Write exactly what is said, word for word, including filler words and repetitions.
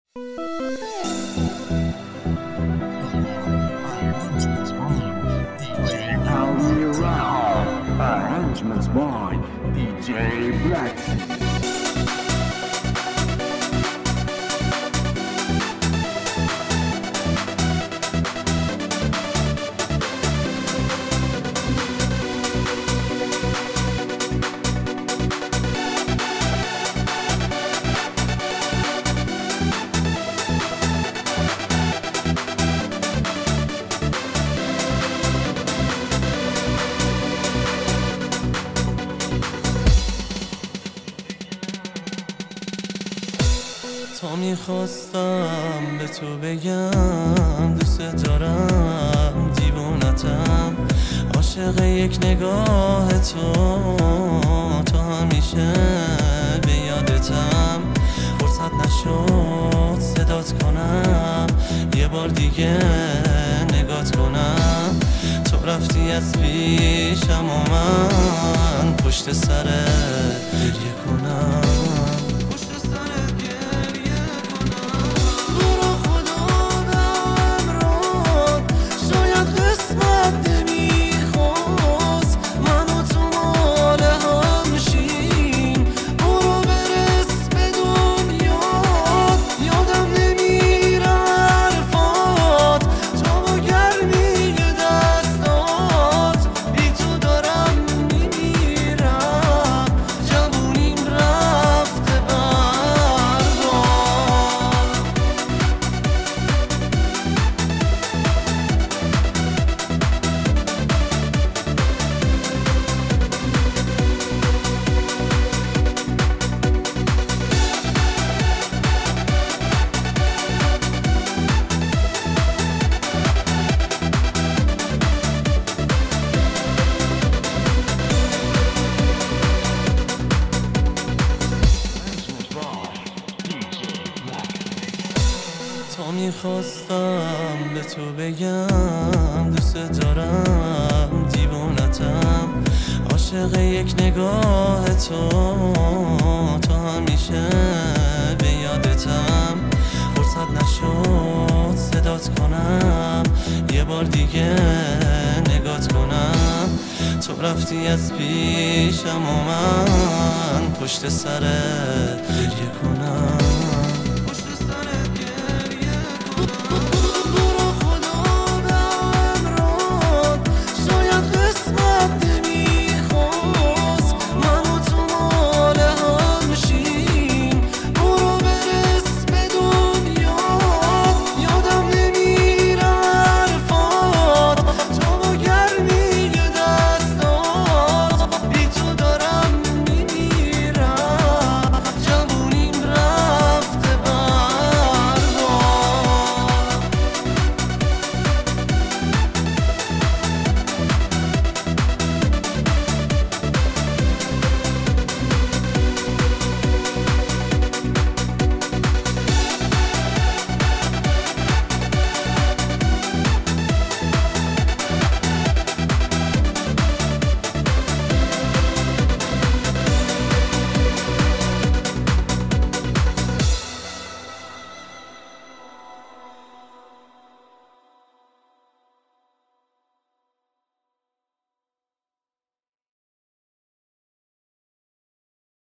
Arrangements by دی جی Black. تا میخواستم به تو بگم دوست دارم، دیوونتم، عاشق یک نگاه تو، تا همیشه به یادتم. فرصت نشد صدات کنم، یه بار دیگه نگات کنم. تو رفتی از پیشم و من پشت سرت گریه کنم. تا میخواستم به تو بگم دوست دارم، دیوونتم، عاشق یک نگاه تو، تا همیشه به یادتم. فرصت نشد صدات کنم، یه بار دیگه نگات کنم. تو رفتی از پیشم و من پشت سرت